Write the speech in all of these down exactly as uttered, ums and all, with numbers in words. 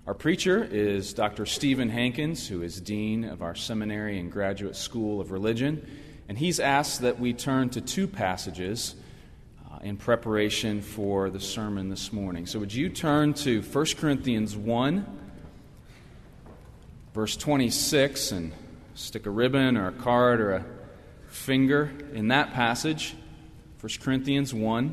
Our preacher is Doctor Stephen Hankins, who is Dean of our Seminary and Graduate School of Religion, and he's asked that we turn to two passages uh, in preparation for the sermon this morning. So would you turn to First Corinthians one, verse twenty-six, and stick a ribbon or a card or a finger in that passage, First Corinthians one.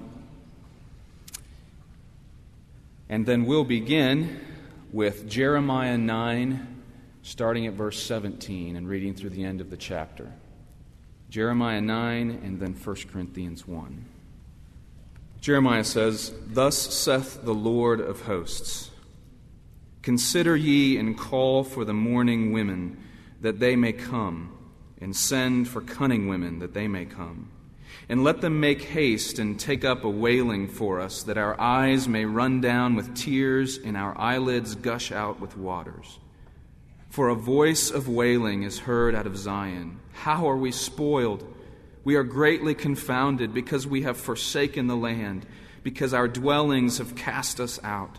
And then we'll begin with Jeremiah nine, starting at verse seventeen and reading through the end of the chapter. Jeremiah nine and then First Corinthians one. Jeremiah says, "Thus saith the Lord of hosts, Consider ye and call for the mourning women, that they may come, and send for cunning women, that they may come. And let them make haste and take up a wailing for us, that our eyes may run down with tears and our eyelids gush out with waters. For a voice of wailing is heard out of Zion. How are we spoiled? We are greatly confounded, because we have forsaken the land, because our dwellings have cast us out.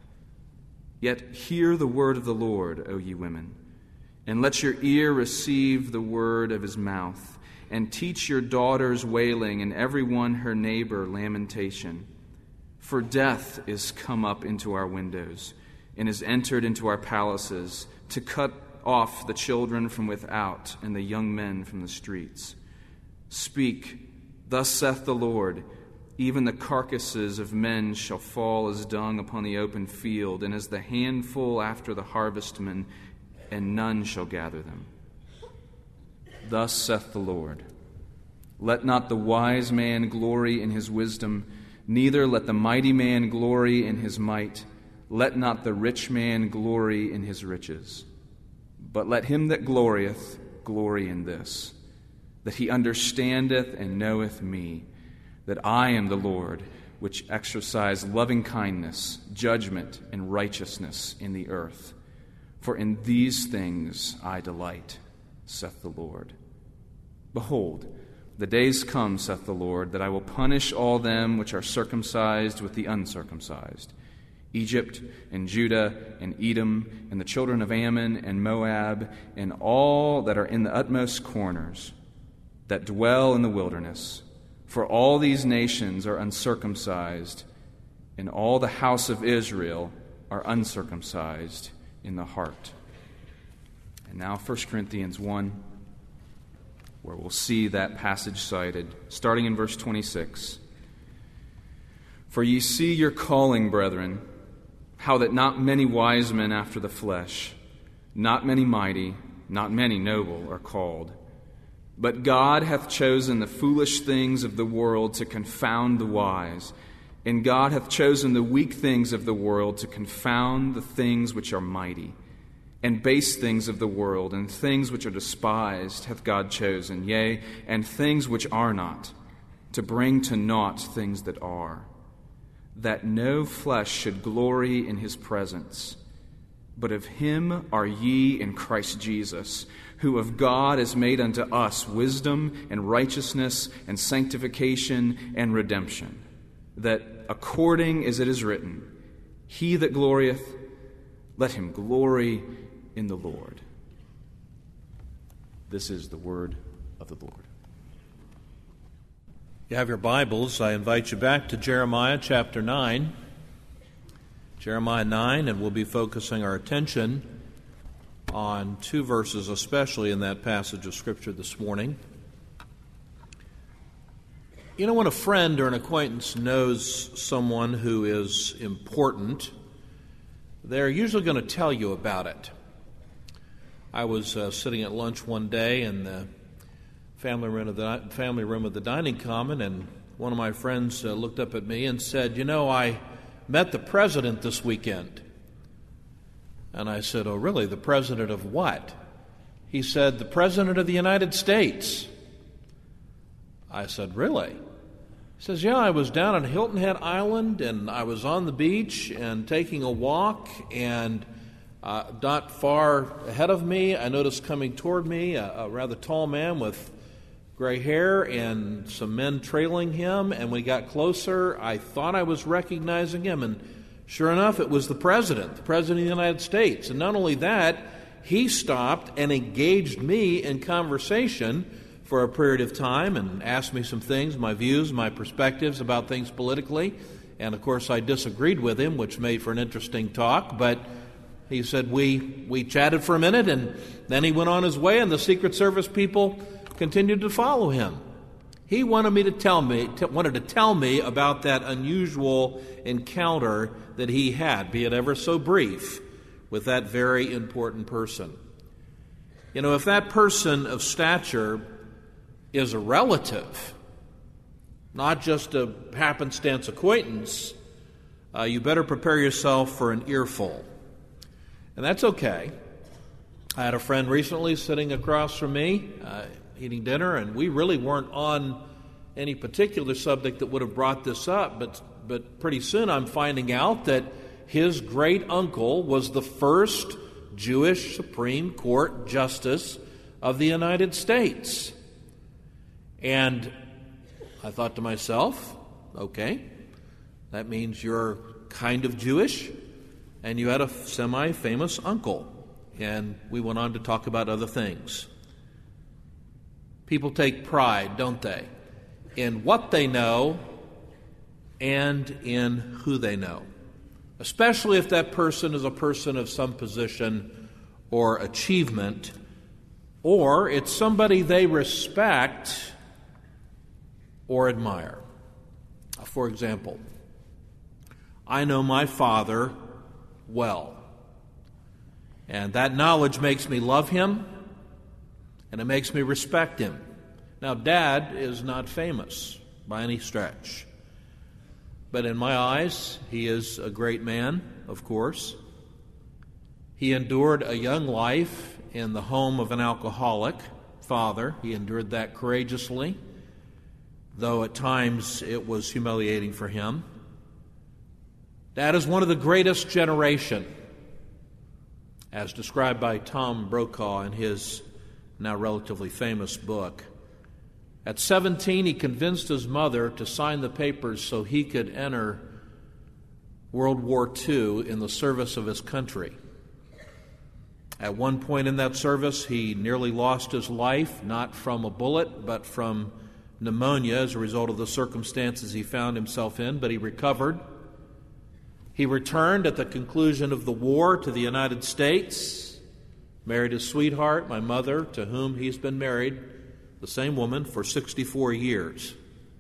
Yet hear the word of the Lord, O ye women, and let your ear receive the word of his mouth. And teach your daughters wailing, and every one her neighbor lamentation. For death is come up into our windows, and is entered into our palaces, to cut off the children from without, and the young men from the streets. Speak, thus saith the Lord, even the carcasses of men shall fall as dung upon the open field, and as the handful after the harvestmen, and none shall gather them. Thus saith the Lord, Let not the wise man glory in his wisdom, neither let the mighty man glory in his might. Let not the rich man glory in his riches. But let him that glorieth glory in this, that he understandeth and knoweth me, that I am the Lord, which exercise loving kindness, judgment, and righteousness in the earth. For in these things I delight, saith the Lord. Behold, the days come, saith the Lord, that I will punish all them which are circumcised with the uncircumcised, Egypt and Judah and Edom and the children of Ammon and Moab and all that are in the utmost corners, that dwell in the wilderness. For all these nations are uncircumcised, and all the house of Israel are uncircumcised in the heart." And now First Corinthians one, where we'll see that passage cited, starting in verse twenty-six. "For ye see your calling, brethren, how that not many wise men after the flesh, not many mighty, not many noble are called. But God hath chosen the foolish things of the world to confound the wise, and God hath chosen the weak things of the world to confound the things which are mighty. And base things of the world, and things which are despised, hath God chosen, yea, and things which are not, to bring to naught things that are, that no flesh should glory in his presence. But of him are ye in Christ Jesus, who of God is made unto us wisdom and righteousness and sanctification and redemption, that according as it is written, He that glorieth, let him glory in the Lord." This is the word of the Lord. You have your Bibles. I invite you back to Jeremiah chapter nine. Jeremiah nine, and we'll be focusing our attention on two verses, especially in that passage of Scripture this morning. You know, when a friend or an acquaintance knows someone who is important, they're usually going to tell you about it. I was uh, sitting at lunch one day in the family room of the family room of the dining common, and one of my friends uh, looked up at me and said, "You know, I met the president this weekend." And I said, "Oh, really? The president of what?" He said, "The president of the United States." I said, "Really?" He says, "Yeah, I was down on Hilton Head Island, and I was on the beach and taking a walk, and uh, not far ahead of me, I noticed coming toward me a, a rather tall man with gray hair and some men trailing him, and when he got closer, I thought I was recognizing him, and Sure enough, it was the president, the president of the United States. And not only that, he stopped and engaged me in conversation for a period of time and asked me some things, my views, my perspectives about things politically. And of course, I disagreed with him, which made for an interesting talk. But he said we we chatted for a minute, and then he went on his way, and the Secret Service people continued to follow him. He wanted me to tell me t- wanted to tell me about that unusual encounter that he had, be it ever so brief, with that very important person. You know, if that person of stature is a relative, not just a happenstance acquaintance, uh, you better prepare yourself for an earful. And that's okay. I had a friend recently sitting across from me, uh, eating dinner, and we really weren't on any particular subject that would have brought this up, but but pretty soon I'm finding out that his great uncle was the first Jewish Supreme Court Justice of the United States. And I thought to myself, okay, that means you're kind of Jewish, and you had a semi-famous uncle. And we went on to talk about other things. People take pride, don't they, in what they know and in who they know, especially if that person is a person of some position or achievement, or it's somebody they respect or admire. For example, I know my father well, and that knowledge makes me love him, and it makes me respect him. Now, Dad is not famous by any stretch, but in my eyes, he is a great man, of course. He endured a young life in the home of an alcoholic father. He endured that courageously, though at times it was humiliating for him. Dad is one of the greatest generation, as described by Tom Brokaw in his now relatively famous book. At seventeen, he convinced his mother to sign the papers so he could enter World War Two in the service of his country. At one point in that service, he nearly lost his life, not from a bullet, but from pneumonia as a result of the circumstances he found himself in, but he recovered. He returned at the conclusion of the war to the United States, married his sweetheart, my mother, to whom he's been married, the same woman, for sixty-four years.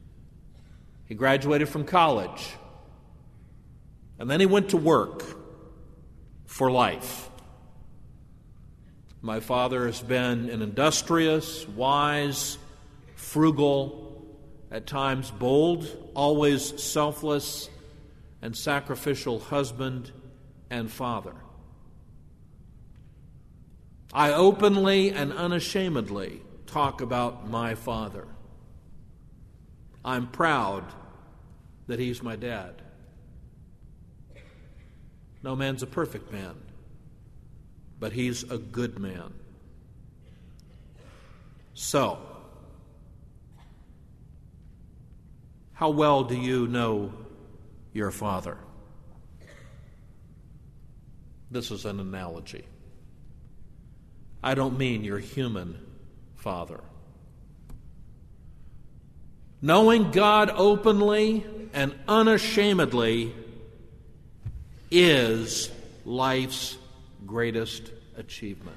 He graduated from college, and then he went to work for life. My father has been an industrious, wise, frugal, at times bold, always selfless and sacrificial husband and father. I openly and unashamedly talk about my father. I'm proud that he's my dad. No man's a perfect man, but he's a good man. So, how well do you know your father? This is an analogy. I don't mean your human father. Knowing God openly and unashamedly is life's greatest achievement.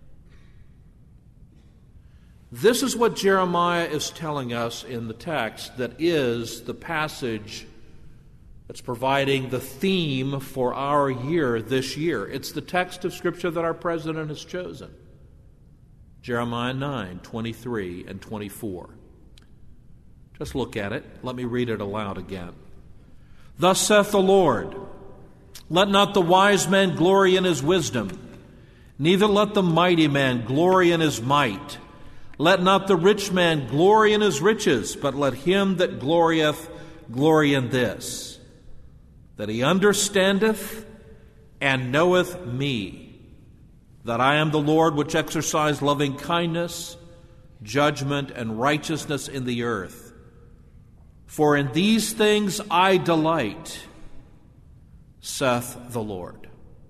This is what Jeremiah is telling us in the text that is the passage that's providing the theme for our year this year. It's the text of Scripture that our president has chosen. Jeremiah nine, twenty-three and twenty-four. Just look at it. Let me read it aloud again. Thus saith the Lord, let not the wise man glory in his wisdom, neither let the mighty man glory in his might. Let not the rich man glory in his riches, but let him that glorieth glory in this, that he understandeth and knoweth me, that I am the Lord which exercise loving kindness, judgment, and righteousness in the earth. For in these things I delight. saith the Lord.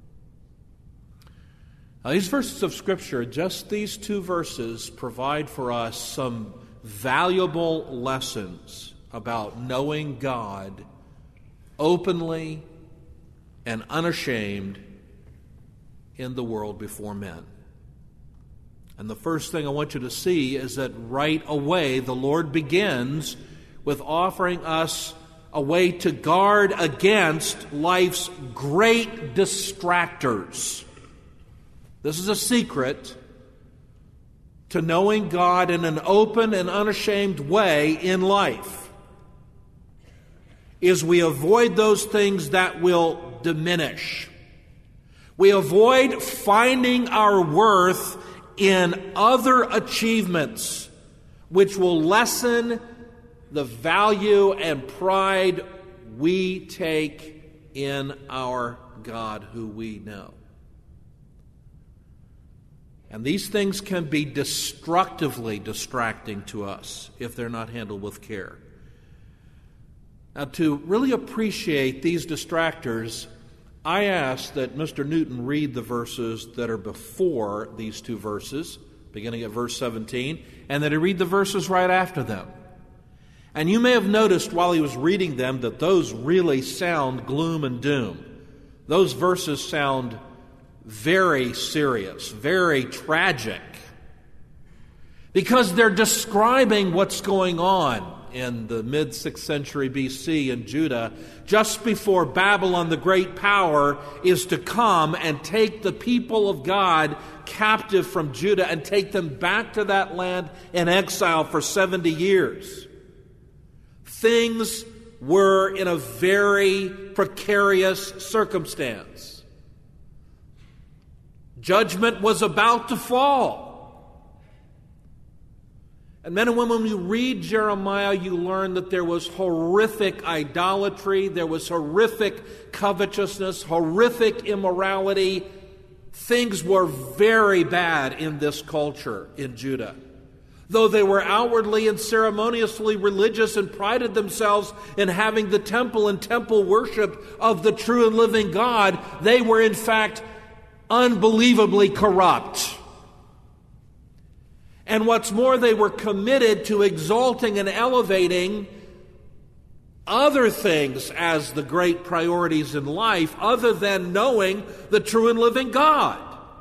Now, these verses of Scripture, just these two verses, provide for us some valuable lessons about knowing God openly and unashamed in the world before men. And the first thing I want you to see is that right away the Lord begins with offering us a way to guard against life's great distractors. This is a secret to knowing God in an open and unashamed way in life, is we avoid those things that will diminish. We avoid finding our worth in other achievements which will lessen the value and pride we take in our God who we know. And these things can be destructively distracting to us if they're not handled with care. Now, to really appreciate these distractors, I ask that Mister Newton read the verses that are before these two verses, beginning at verse seventeen, and that he read the verses right after them. And you may have noticed while he was reading them that those really sound gloom and doom. Those verses sound very serious, very tragic, because they're describing what's going on in the mid-sixth century B C in Judah, just before Babylon, the great power, is to come and take the people of God captive from Judah and take them back to that land in exile for seventy years. Things were in a very precarious circumstance. Judgment was about to fall. And men and women, when you read Jeremiah, you learn that there was horrific idolatry, there was horrific covetousness, horrific immorality. Things were very bad in this culture in Judah. Though they were outwardly and ceremoniously religious and prided themselves in having the temple and temple worship of the true and living God, they were in fact unbelievably corrupt. And what's more, they were committed to exalting and elevating other things as the great priorities in life other than knowing the true and living God.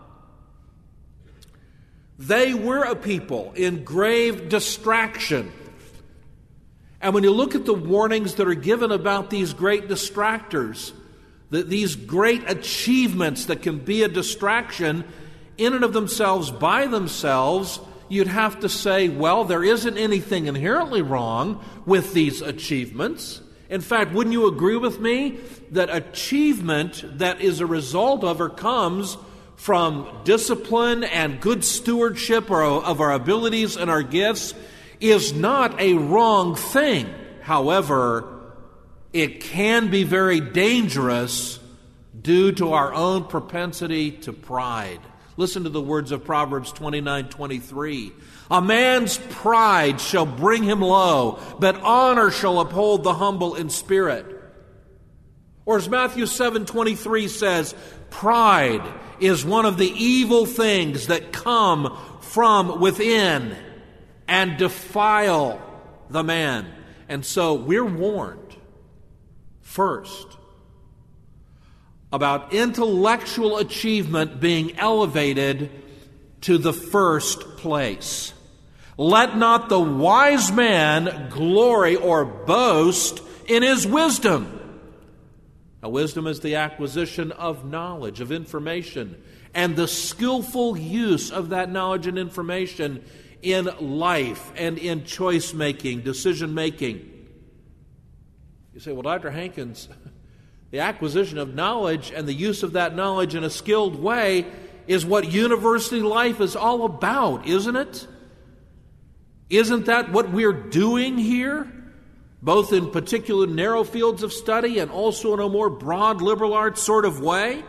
They were a people in grave distraction. And when you look at the warnings that are given about these great distractors, that these great achievements that can be a distraction in and of themselves, by themselves, you'd have to say, well, there isn't anything inherently wrong with these achievements. In fact, wouldn't you agree with me that achievement that is a result of or comes from discipline and good stewardship of our abilities and our gifts is not a wrong thing? However, it can be very dangerous due to our own propensity to pride. Listen to the words of Proverbs twenty-nine twenty-three. A man's pride shall bring him low, but honor shall uphold the humble in spirit. Or as Matthew seven twenty-three says, pride is one of the evil things that come from within and defile the man. And so we're warned first about intellectual achievement being elevated to the first place. Let not the wise man glory or boast in his wisdom. Now, wisdom is the acquisition of knowledge, of information, and the skillful use of that knowledge and information in life and in choice-making, decision-making. You say, well, Doctor Hankins, the acquisition of knowledge and the use of that knowledge in a skilled way is what university life is all about, isn't it? Isn't that what we're doing here? Both in particular narrow fields of study and also in a more broad liberal arts sort of way?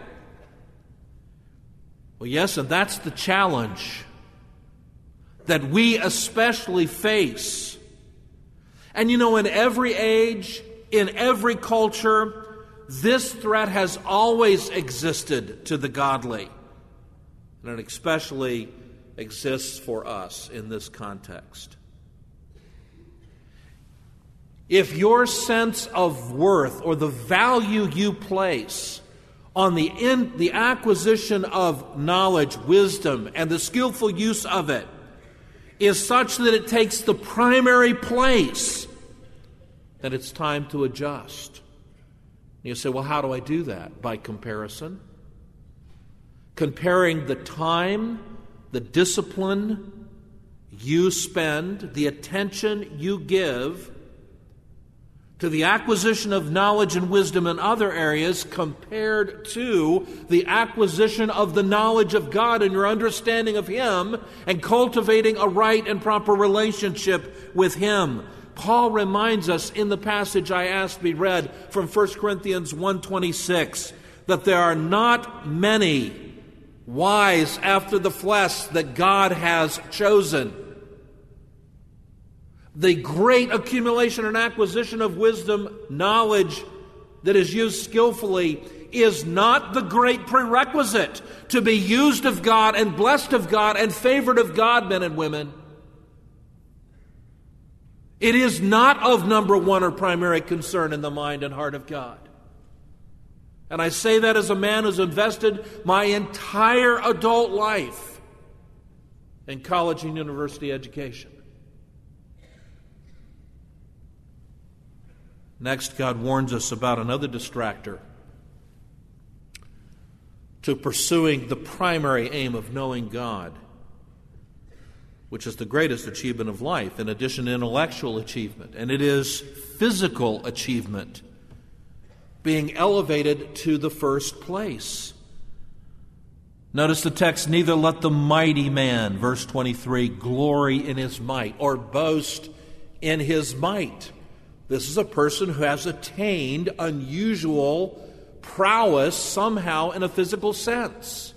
Well, yes, and that's the challenge that we especially face. And you know, in every age, in every culture, This threat has always existed to the godly, and it especially exists for us in this context. If your sense of worth or the value you place on the, in, the acquisition of knowledge, wisdom, and the skillful use of it is such that it takes the primary place, then it's time to adjust. And you say, well, how do I do that? By comparison. Comparing the time, the discipline you spend, the attention you give to the acquisition of knowledge and wisdom in other areas compared to the acquisition of the knowledge of God and your understanding of Him and cultivating a right and proper relationship with Him. Paul reminds us in the passage I asked be read from First Corinthians one twenty-six that there are not many wise after the flesh that God has chosen. The great accumulation and acquisition of wisdom, knowledge that is used skillfully is not the great prerequisite to be used of God and blessed of God and favored of God, men and women. It is not of number one or primary concern in the mind and heart of God. And I say that as a man who's invested my entire adult life in college and university education. Next, God warns us about another distractor to pursuing the primary aim of knowing God, which is the greatest achievement of life, in addition to intellectual achievement, and it is physical achievement, being elevated to the first place. Notice the text, neither let the mighty man, verse twenty-three, glory in his might, or boast in his might. This is a person who has attained unusual prowess somehow in a physical sense.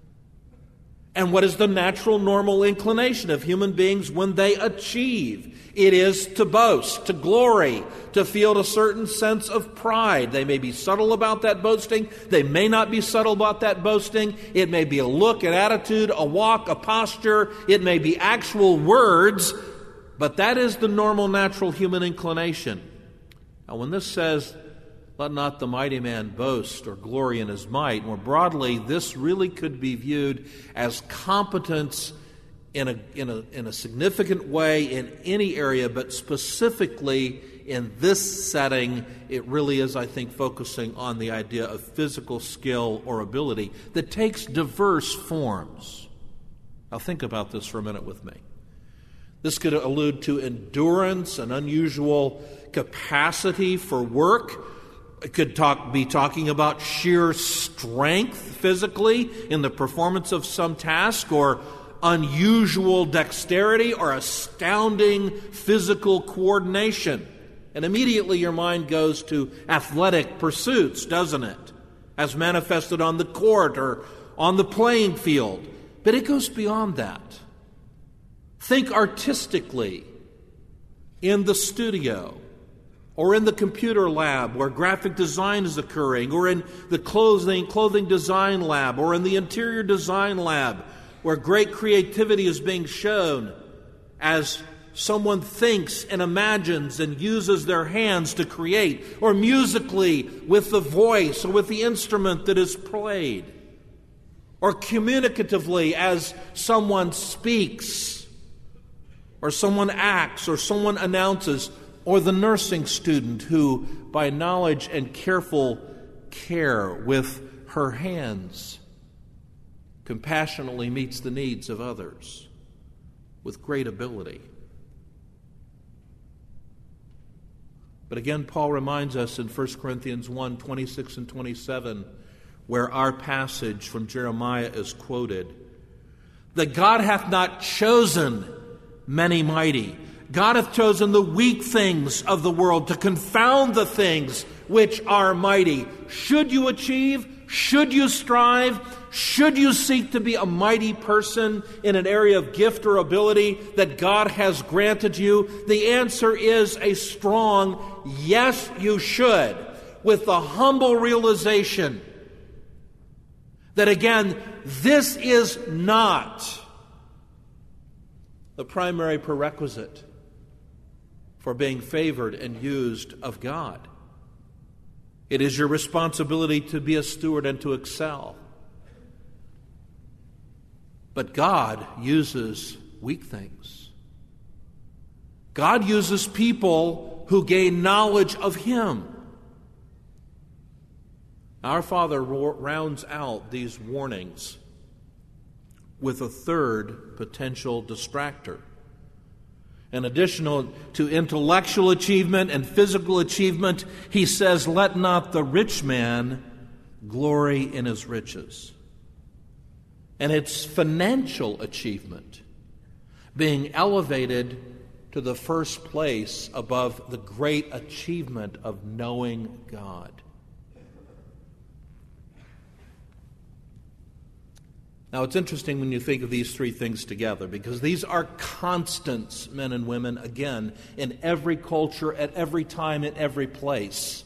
And what is the natural, normal inclination of human beings when they achieve? It is to boast, to glory, to feel a certain sense of pride. They may be subtle about that boasting. They may not be subtle about that boasting. It may be a look, an attitude, a walk, a posture. It may be actual words. But that is the normal, natural human inclination. Now, when this says, let not the mighty man boast or glory in his might, more broadly, this really could be viewed as competence in a, in a, in a significant way in any area, but specifically in this setting, it really is, I think, focusing on the idea of physical skill or ability that takes diverse forms. Now, think about this for a minute with me. This could allude to endurance, an unusual capacity for work. It could talk, be talking about sheer strength physically in the performance of some task, or unusual dexterity, or astounding physical coordination. And immediately your mind goes to athletic pursuits, doesn't it? As manifested on the court or on the playing field. But it goes beyond that. Think artistically in the studio, or in the computer lab where graphic design is occurring, or in the clothing, clothing design lab, or in the interior design lab where great creativity is being shown as someone thinks and imagines and uses their hands to create, or musically with the voice or with the instrument that is played, or communicatively as someone speaks, or someone acts, or someone announces, or the nursing student who, by knowledge and careful care with her hands, compassionately meets the needs of others with great ability. But again, Paul reminds us in First Corinthians one, twenty-six and twenty-seven, where our passage from Jeremiah is quoted, that God hath not chosen many mighty. God hath chosen the weak things of the world to confound the things which are mighty. Should you achieve? Should you strive? Should you seek to be a mighty person in an area of gift or ability that God has granted you? The answer is a strong yes, you should. with the humble realization that, again, this is not the primary prerequisite for being favored and used of God. It is your responsibility to be a steward and to excel. But God uses weak things. God uses people who gain knowledge of Him. Our Father rounds out these warnings with a third potential distractor. In addition to intellectual achievement and physical achievement, He says, "Let not the rich man glory in his riches." And it's financial achievement, being elevated to the first place above the great achievement of knowing God. Now, it's interesting when you think of these three things together, because these are constants, men and women, again, in every culture, at every time, in every place.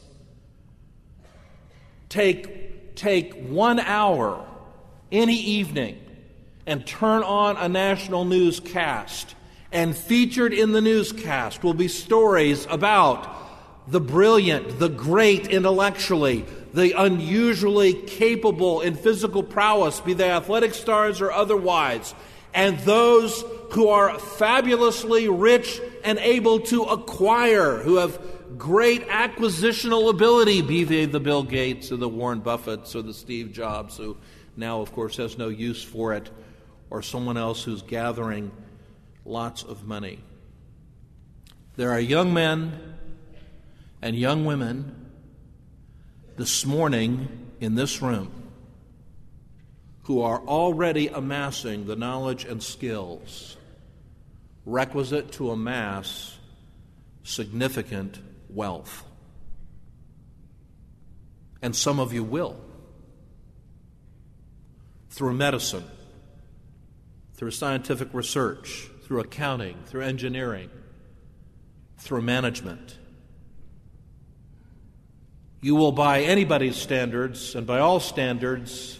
Take, take one hour any evening and turn on a national newscast, and featured in the newscast will be stories about the brilliant, the great intellectually, the unusually capable in physical prowess, be they athletic stars or otherwise, and those who are fabulously rich and able to acquire, who have great acquisitional ability, be they the Bill Gates or the Warren Buffetts or the Steve Jobs, who now, of course, has no use for it, or someone else who's gathering lots of money. There are young men and young women this morning in this room who are already amassing the knowledge and skills requisite to amass significant wealth. And some of you will. Through medicine, through scientific research, through accounting, through engineering, through management. You will, by anybody's standards, and by all standards,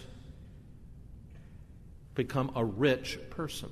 become a rich person.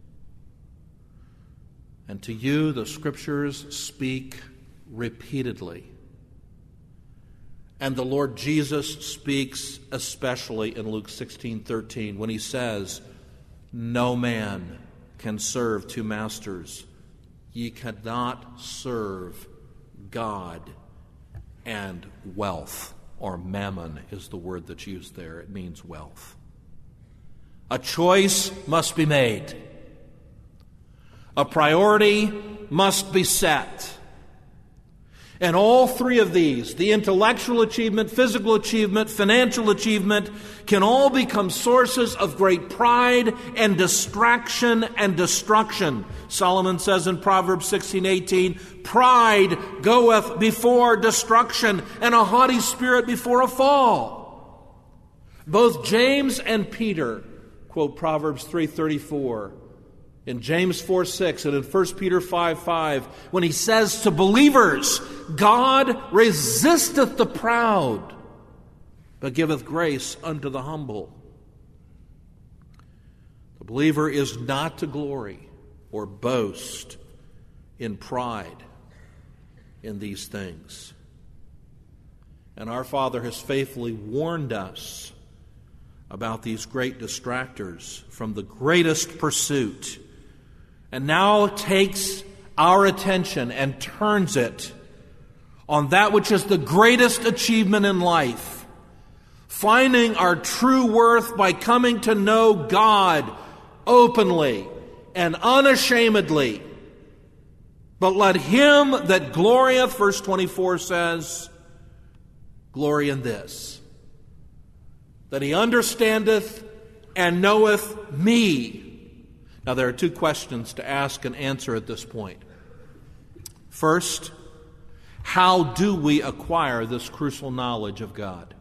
And to you, the Scriptures speak repeatedly. And the Lord Jesus speaks especially in Luke sixteen thirteen when He says, "No man can serve two masters. Ye cannot serve God and wealth," or mammon is the word that's used there. It means wealth. A choice must be made. A priority must be set. And all three of these, the intellectual achievement, physical achievement, financial achievement, can all become sources of great pride and distraction and destruction. Solomon says in Proverbs sixteen eighteen, "Pride goeth before destruction, and a haughty spirit before a fall." Both James and Peter quote Proverbs three thirty-four. In James four six and in First Peter five five, when he says to believers, "God resisteth the proud, but giveth grace unto the humble." The believer is not to glory or boast in pride in these things. And our Father has faithfully warned us about these great distractors from the greatest pursuit, and now takes our attention and turns it on that which is the greatest achievement in life, finding our true worth by coming to know God openly and unashamedly. But let him that glorieth, verse twenty-four says, glory in this, that he understandeth and knoweth me. Now, there are two questions to ask and answer at this point. First, how do we acquire this crucial knowledge of God?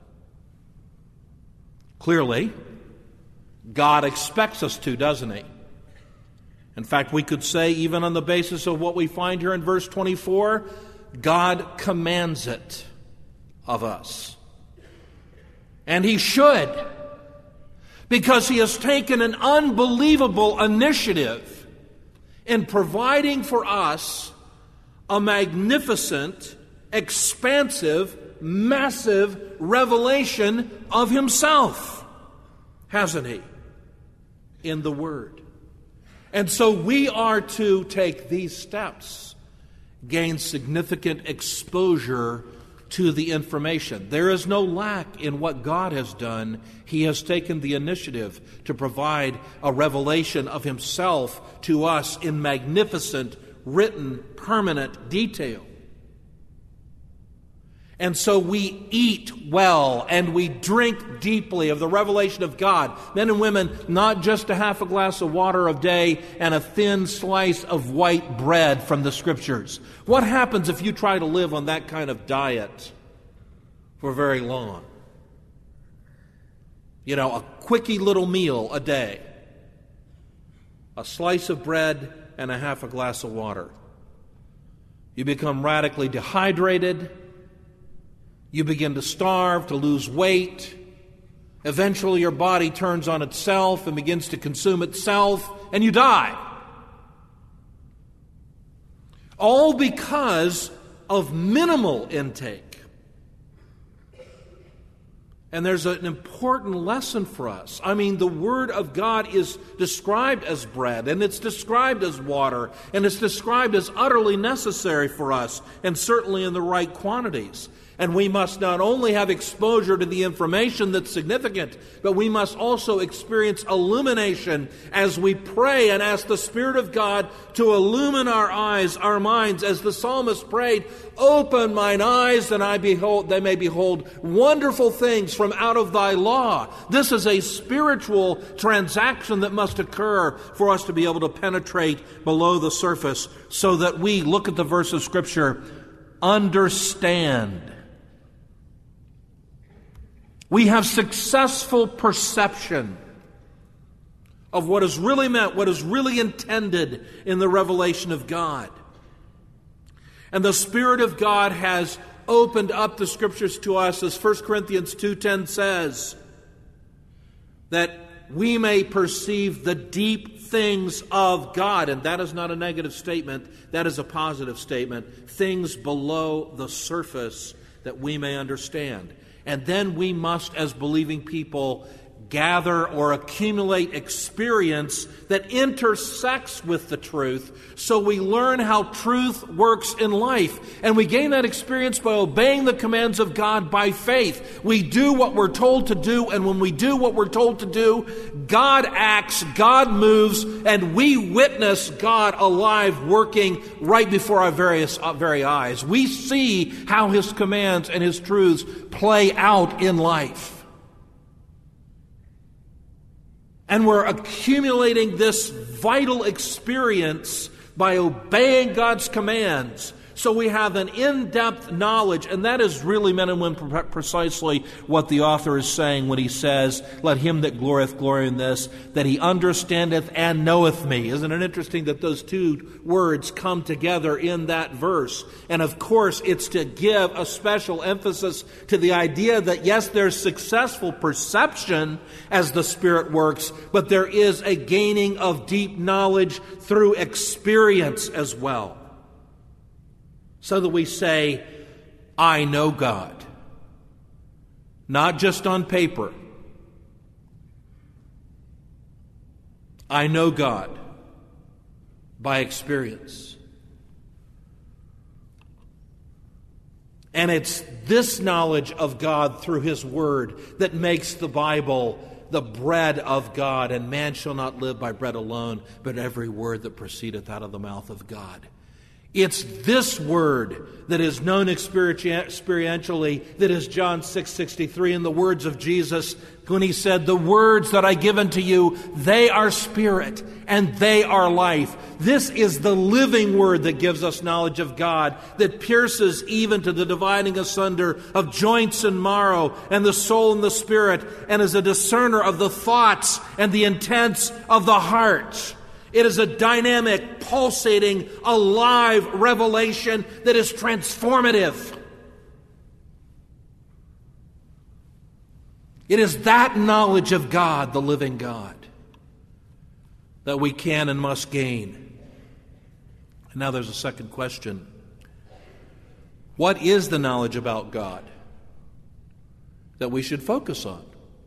Clearly, God expects us to, doesn't He? In fact, we could say, even on the basis of what we find here in verse twenty-four, God commands it. of us. And He should, because He has taken an unbelievable initiative in providing for us a magnificent, expansive, massive revelation of Himself, hasn't He? In the Word. And so we are to take these steps, gain significant exposure to the information. There is no lack in what God has done. He has taken the initiative to provide a revelation of Himself to us in magnificent, written, permanent detail. And so we eat well and we drink deeply of the revelation of God. Men and women, not just a half a glass of water a day and a thin slice of white bread from the Scriptures. What happens if you try to live on that kind of diet for very long? You know, a quickie little meal a day. A slice of bread and a half a glass of water. You become radically dehydrated. You begin to starve, to lose weight. Eventually your body turns on itself and begins to consume itself, and you die. All because of minimal intake. And there's an important lesson for us. I mean, the Word of God is described as bread, and it's described as water, and it's described as utterly necessary for us, and certainly in the right quantities. And we must not only have exposure to the information that's significant, but we must also experience illumination as we pray and ask the Spirit of God to illumine our eyes, our minds, as the psalmist prayed, "Open mine eyes, that I behold, they may behold wonderful things from out of thy law." This is a spiritual transaction that must occur for us to be able to penetrate below the surface, so that we, look at the verse of Scripture, understand. We have successful perception of what is really meant, what is really intended in the revelation of God. And the Spirit of God has opened up the Scriptures to us, as First Corinthians two ten says, that we may perceive the deep things of God. And that is not a negative statement, that is a positive statement. Things below the surface that we may understand. And then we must, as believing people, gather or accumulate experience that intersects with the truth, so we learn how truth works in life. And we gain that experience by obeying the commands of God by faith. We do what we're told to do, and when we do what we're told to do, God acts, God moves, and we witness God alive working right before our various, uh, very eyes. We see how His commands and His truths play out in life. And we're accumulating this vital experience by obeying God's commands. So we have an in-depth knowledge, and that is really, men and women, precisely what the author is saying when he says, "Let him that glorieth glory in this, that he understandeth and knoweth me." Isn't it interesting that those two words come together in that verse? And of course, it's to give a special emphasis to the idea that, yes, there's successful perception as the Spirit works, but there is a gaining of deep knowledge through experience as well. So that we say, "I know God." Not just on paper. I know God by experience. And it's this knowledge of God through His Word that makes the Bible the bread of God. And man shall not live by bread alone, but every word that proceedeth out of the mouth of God. It's this word that is known experientially, that is John six sixty-three in the words of Jesus when He said, "The words that I give unto you, they are spirit and they are life." This is the living word that gives us knowledge of God, that pierces even to the dividing asunder of joints and marrow and the soul and the spirit, and is a discerner of the thoughts and the intents of the heart. It is a dynamic, pulsating, alive revelation that is transformative. It is that knowledge of God, the living God, that we can and must gain. And now there's a second question. What is the knowledge about God that we should focus on?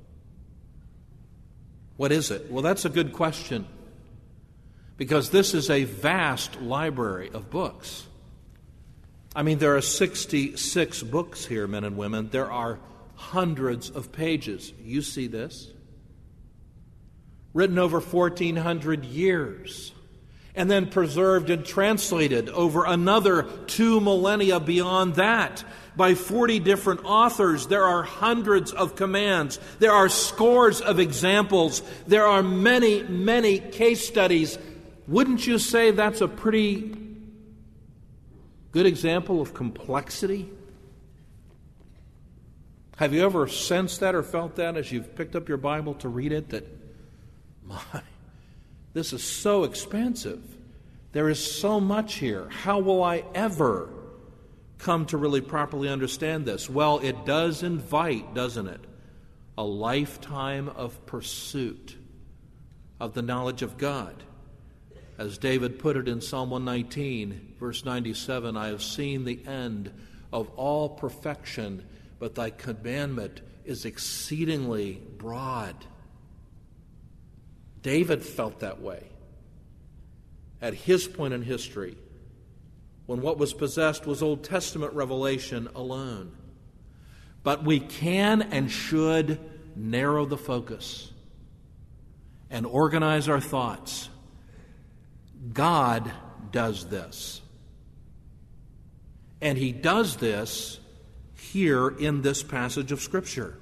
What is it? Well, that's a good question, because this is a vast library of books. I mean, there are sixty-six books here, men and women. There are hundreds of pages. You see this? Written over fourteen hundred years, and then preserved and translated over another two millennia beyond that by forty different authors. There are hundreds of commands. There are scores of examples. There are many, many case studies. Wouldn't you say that's a pretty good example of complexity? Have you ever sensed that or felt that as you've picked up your Bible to read it, that, my, this is so expansive. There is so much here. How will I ever come to really properly understand this? Well, it does invite, doesn't it, a lifetime of pursuit of the knowledge of God. As David put it in Psalm one nineteen, verse ninety-seven, I have seen the end of all perfection, but thy commandment is exceedingly broad. David felt that way at his point in history, when what was possessed was Old Testament revelation alone. But we can and should narrow the focus and organize our thoughts. God does this. And He does this here in this passage of Scripture.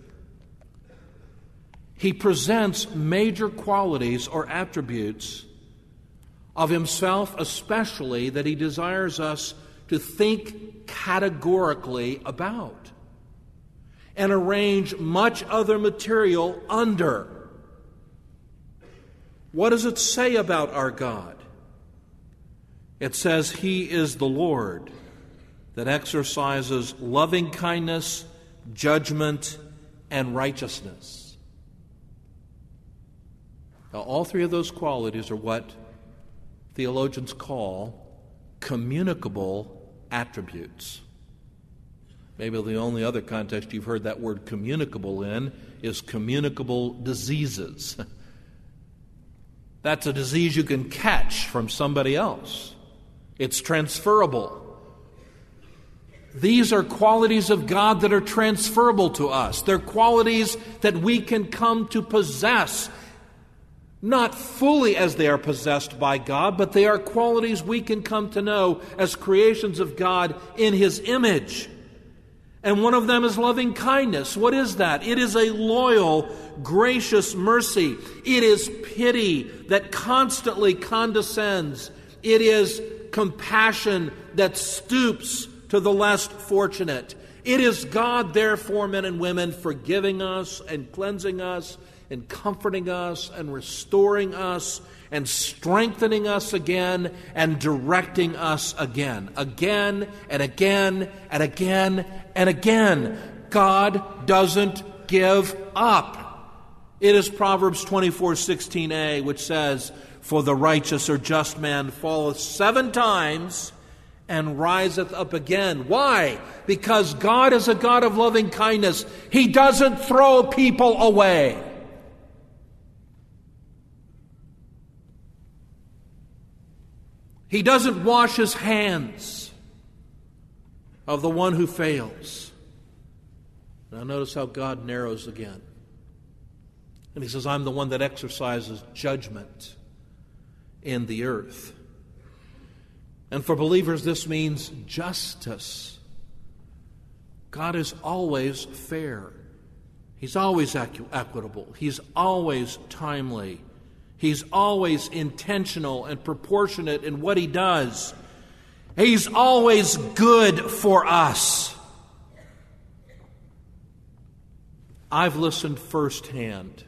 He presents major qualities or attributes of Himself, especially that He desires us to think categorically about and arrange much other material under. What does it say about our God? It says He is the Lord that exercises loving kindness, judgment, and righteousness. Now, all three of those qualities are what theologians call communicable attributes. Maybe the only other context you've heard that word communicable in is communicable diseases. That's a disease you can catch from somebody else. It's transferable. These are qualities of God that are transferable to us. They're qualities that we can come to possess, not fully as they are possessed by God, but they are qualities we can come to know as creations of God in His image. And one of them is loving kindness. What is that? It is a loyal, gracious mercy. It is pity that constantly condescends. It is compassion that stoops to the less fortunate. It is God, therefore, men and women, forgiving us and cleansing us and comforting us and restoring us and strengthening us again and directing us again, again and again and again and again. God doesn't give up. It is Proverbs twenty-four sixteen a, which says, for the righteous or just man falleth seven times and riseth up again. Why? Because God is a God of loving kindness. He doesn't throw people away. He doesn't wash His hands of the one who fails. Now notice how God narrows again. And He says, I'm the one that exercises judgment in the earth. And for believers, this means justice. God is always fair. He's always equ- equitable. He's always timely. He's always intentional and proportionate in what He does. He's always good for us. I've listened firsthand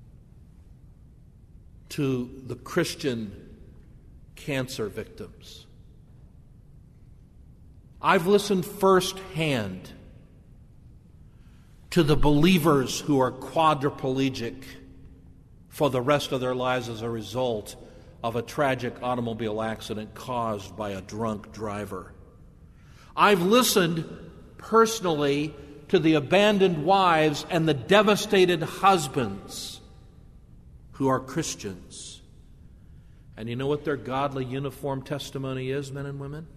to the Christian cancer victims. I've listened firsthand to the believers who are quadriplegic for the rest of their lives as a result of a tragic automobile accident caused by a drunk driver. I've listened personally to the abandoned wives and the devastated husbands who are Christians. And you know what their godly uniform testimony is, men and women?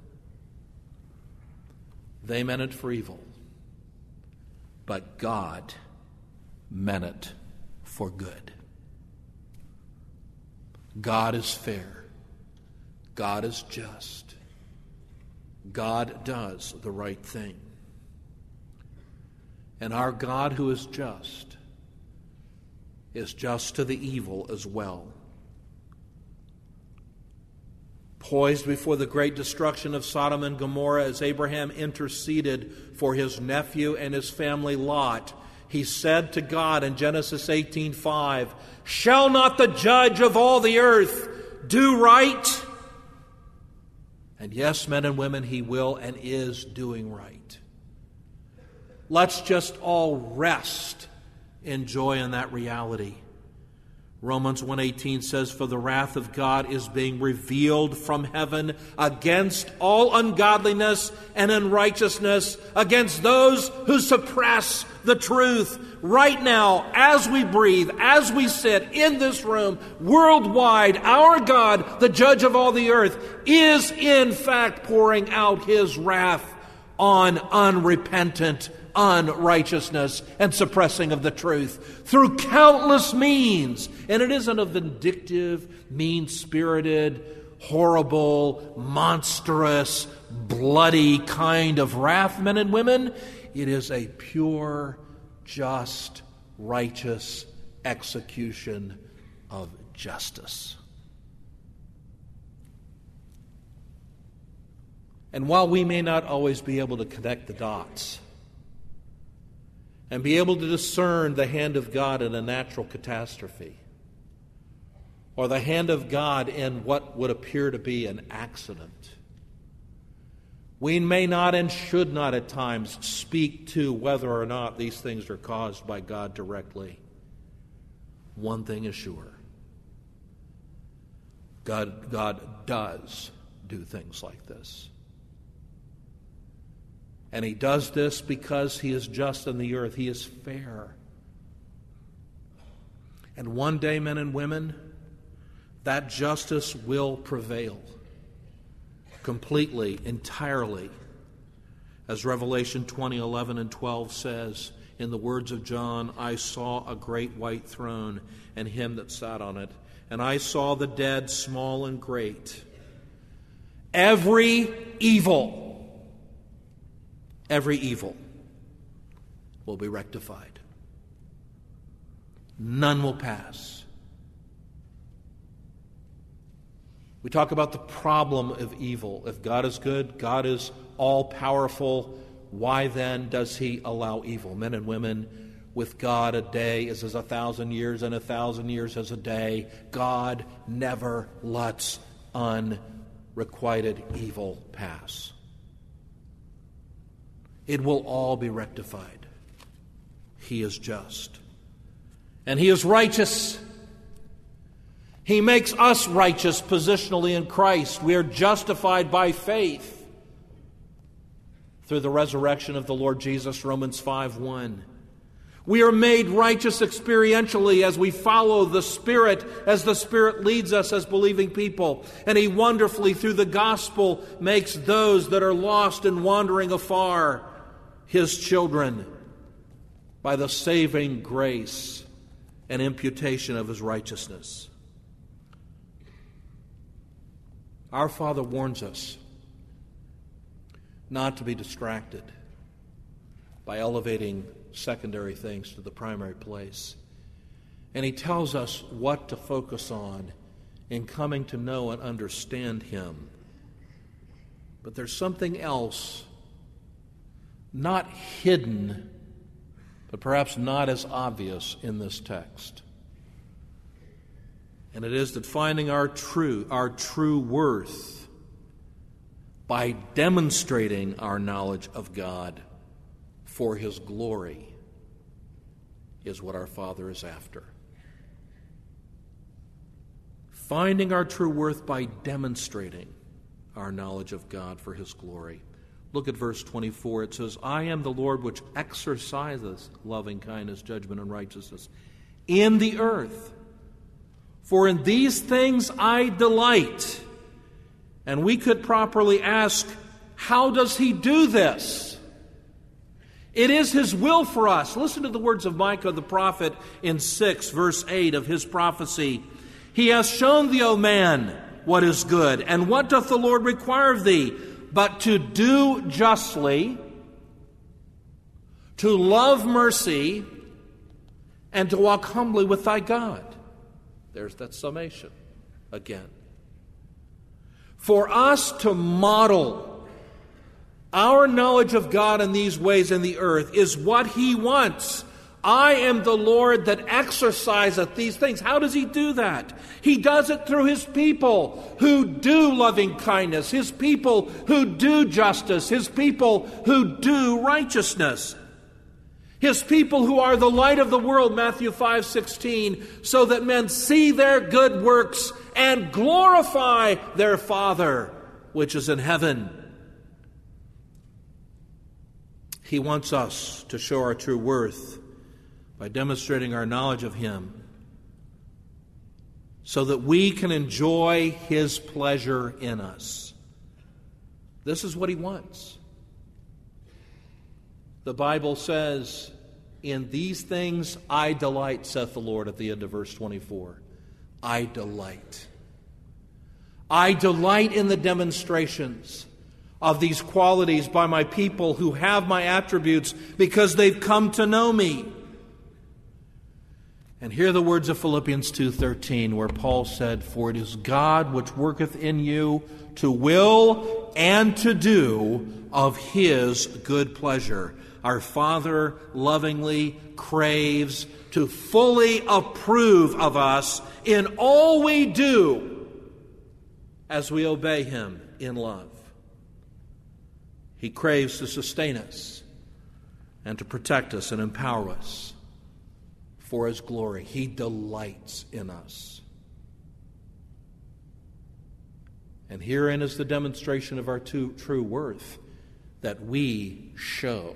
They meant it for evil, but God meant it for good. God is fair. God is just. God does the right thing. And our God, who is just, is just to the evil as well. Poised before the great destruction of Sodom and Gomorrah as Abraham interceded for his nephew and his family Lot, he said to God in Genesis eighteen five, "Shall not the judge of all the earth do right?" And yes, men and women, he will and is doing right. Let's just all rest in joy in that reality. Romans one eighteen says, "For the wrath of God is being revealed from heaven against all ungodliness and unrighteousness, against those who suppress the truth." Right now, as we breathe, as we sit in this room, worldwide, our God, the judge of all the earth, is in fact pouring out his wrath on unrepentant unrighteousness and suppressing of the truth through countless means. And it isn't a vindictive, mean-spirited, horrible, monstrous, bloody kind of wrath, men and women. It is a pure, just, righteous execution of justice. And while we may not always be able to connect the dots and be able to discern the hand of God in a natural catastrophe, or the hand of God in what would appear to be an accident, we may not and should not at times speak to whether or not these things are caused by God directly. One thing is sure: God, God does do things like this. And he does this because he is just in the earth. He is fair. And one day, men and women, that justice will prevail completely, entirely. As Revelation twenty, eleven and twelve says, in the words of John, "I saw a great white throne and him that sat on it. And I saw the dead, small and great. Every evil, every evil will be rectified. None will pass." We talk about the problem of evil. If God is good, God is all-powerful, why then does he allow evil? Men and women, with God a day is as a thousand years, and a thousand years as a day. God never lets unrequited evil pass. It will all be rectified. He is just. And he is righteous. He makes us righteous positionally in Christ. We are justified by faith through the resurrection of the Lord Jesus, Romans five one. We are made righteous experientially as we follow the Spirit, as the Spirit leads us as believing people. And he wonderfully, through the gospel, makes those that are lost and wandering afar his children by the saving grace and imputation of his righteousness. Our Father warns us not to be distracted by elevating secondary things to the primary place. And he tells us what to focus on in coming to know and understand him. But there's something else, not hidden, but perhaps not as obvious in this text. And it is that finding our true, our true worth by demonstrating our knowledge of God for his glory is what our Father is after. Finding our true worth by demonstrating our knowledge of God for His glory. Look at verse twenty-four. It says, I am the Lord which exercises loving kindness, judgment, and righteousness in the earth. For in these things I delight. And we could properly ask, how does He do this? It is His will for us. Listen to the words of Micah the prophet in six, verse eight of his prophecy. He has shown thee, O man, what is good, and what doth the Lord require of thee? But to do justly, to love mercy, and to walk humbly with thy God. There's that summation again. For us to model our knowledge of God in these ways in the earth is what He wants. I am the Lord that exerciseth these things. How does He do that? He does it through His people who do loving kindness, His people who do justice, His people who do righteousness. His people who are the light of the world, Matthew five sixteen, so that men see their good works and glorify their Father which is in heaven. He wants us to show our true worth by demonstrating our knowledge of Him so that we can enjoy His pleasure in us. This is what He wants. The Bible says, in these things I delight, saith the Lord, at the end of verse twenty-four. I delight. I delight in the demonstrations of these qualities by my people who have my attributes because they've come to know me. And hear the words of Philippians two thirteen, where Paul said, for it is God which worketh in you to will and to do of His good pleasure. Our Father lovingly craves to fully approve of us in all we do as we obey Him in love. He craves to sustain us and to protect us and empower us for His glory. He delights in us. And herein is the demonstration of our true, true worth, that we show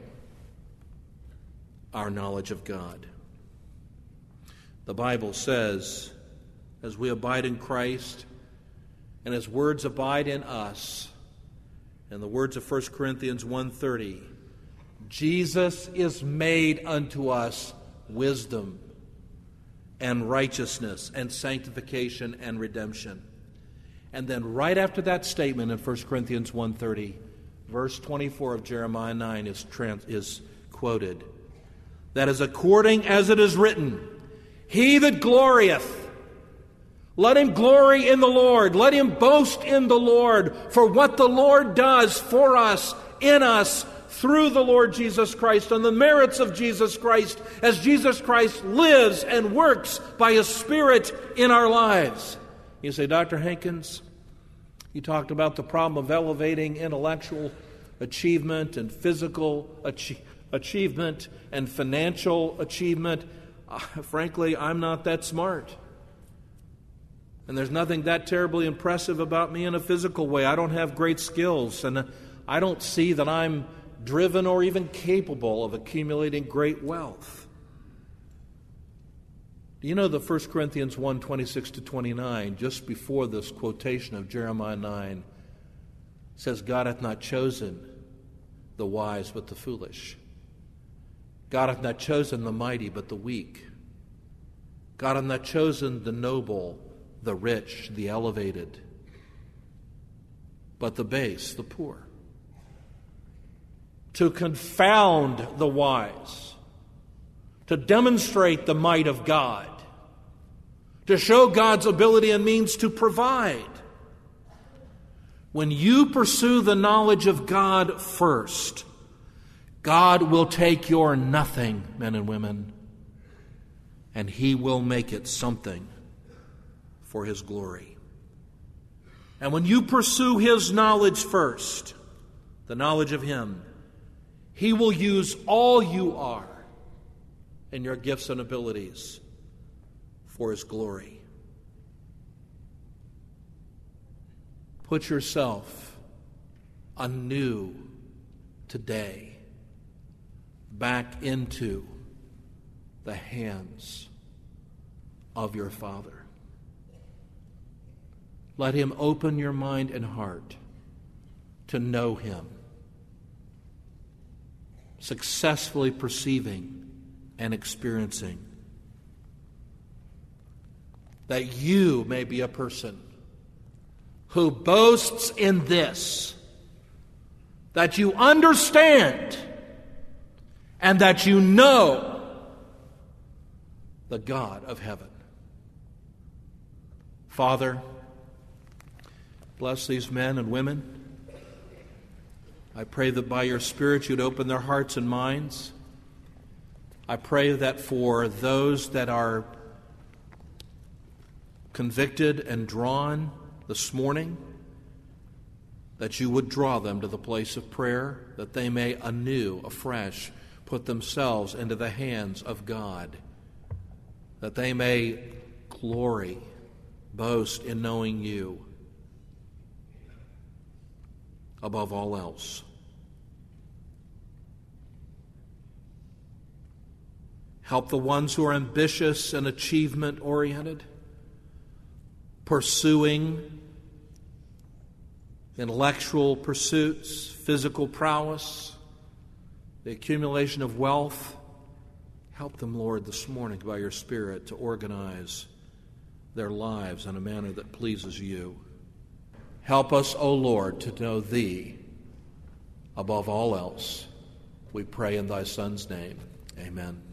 our knowledge of God. The Bible says, as we abide in Christ and His words abide in us, in the words of First Corinthians one thirty, Jesus is made unto us wisdom and righteousness and sanctification and redemption. And then right after that statement in First Corinthians one thirty, verse twenty-four of Jeremiah nine is, trans- is quoted. That is according as it is written, he that glorieth, let him glory in the Lord. Let him boast in the Lord for what the Lord does for us, in us, through the Lord Jesus Christ, on the merits of Jesus Christ, as Jesus Christ lives and works by His Spirit in our lives. You say, Doctor Hankins, you talked about the problem of elevating intellectual achievement and physical achievement. achievement and financial achievement. Uh, frankly, I'm not that smart. And there's nothing that terribly impressive about me in a physical way. I don't have great skills, and uh, I don't see that I'm driven or even capable of accumulating great wealth. Do you know that First Corinthians one twenty-six to twenty-nine, just before this quotation of Jeremiah nine, says, God hath not chosen the wise but the foolish. God hath not chosen the mighty, but the weak. God hath not chosen the noble, the rich, the elevated, but the base, the poor. To confound the wise, to demonstrate the might of God, to show God's ability and means to provide. When you pursue the knowledge of God first, God will take your nothing, men and women, and He will make it something for His glory. And when you pursue His knowledge first, the knowledge of Him, He will use all you are and your gifts and abilities for His glory. Put yourself anew today back into the hands of your Father. Let Him open your mind and heart to know Him, successfully perceiving and experiencing, that you may be a person who boasts in this, that you understand and that you know the God of heaven. Father, bless these men and women. I pray that by your Spirit you'd open their hearts and minds. I pray that for those that are convicted and drawn this morning, that you would draw them to the place of prayer, that they may anew, afresh, put themselves into the hands of God, that they may glory, boast in knowing you above all else. Help the ones who are ambitious and achievement-oriented, pursuing intellectual pursuits, physical prowess, the accumulation of wealth. Help them, Lord, this morning by your Spirit to organize their lives in a manner that pleases you. Help us, O Lord, to know Thee above all else. We pray in Thy Son's name. Amen.